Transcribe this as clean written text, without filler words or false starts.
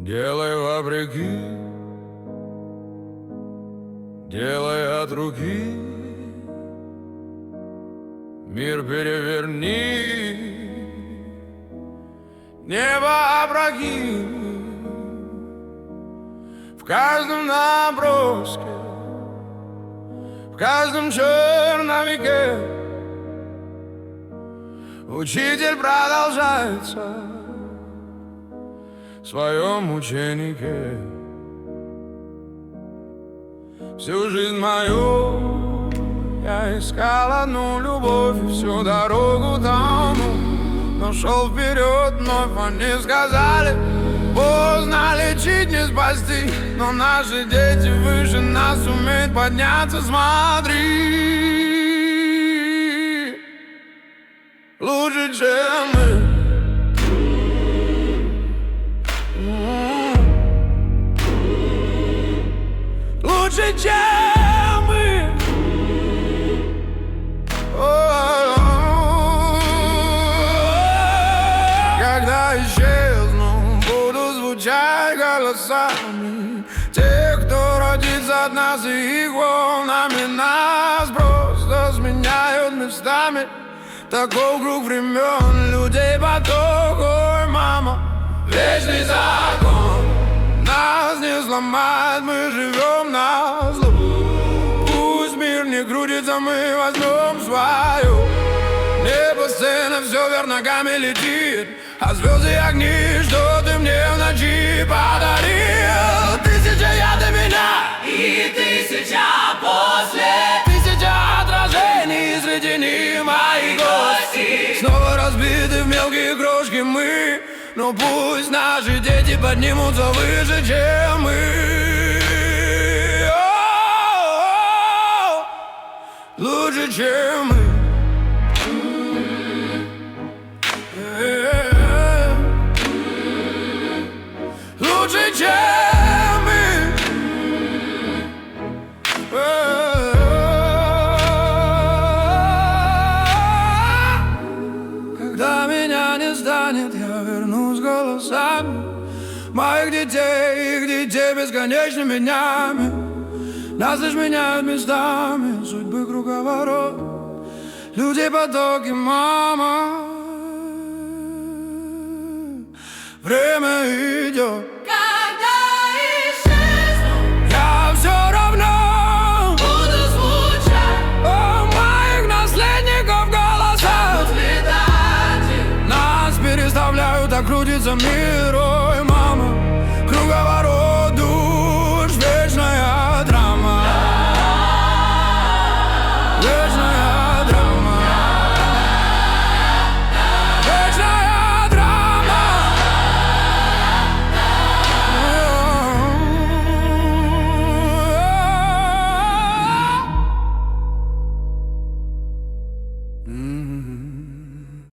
Делай вопреки, делай от руки, мир переверни, небо опрокинь. В каждом наброске, в каждом черновике учитель продолжается в своем ученике. Всю жизнь мою я искал одну любовь, и всю дорогу тону, но шел вперед, вновь они сказали: поздно лечить, не спасти. Но наши дети выше нас умеют подняться, смотри. Лучше, чем мы, лучше, чем мы. Когда исчезну, буду звучать голосами тех, кто родится от нас, и их волнами нас просто сменяют местами. Таков круг времен, людей поток. Ой, мама, вечный закон нас не сломает, мы живем на зло. Пусть мир не крутится, мы возьмем свою. Небо, сцена, все вверх ногами летит, а звезды и огни, что ты мне в ночи подарил. Тысяча я до меня и тысяча после. Тысяча отражений среди них моих гостей. Снова разбиты в мелкие крошки мы, но пусть наши дети поднимутся выше, чем мы. Лучше, чем мы. Лучше, чем мы. Когда меня не станет, я вернусь голосами моих детей, их детей бесконечными днями. Нас лишь меняют местами судьбы круговорот, люди потоки, мама. Время идет. Когда исчезну, Я все равно буду звучать у моих наследников голоса. в цветате. Нас переставляют, а крутится мир.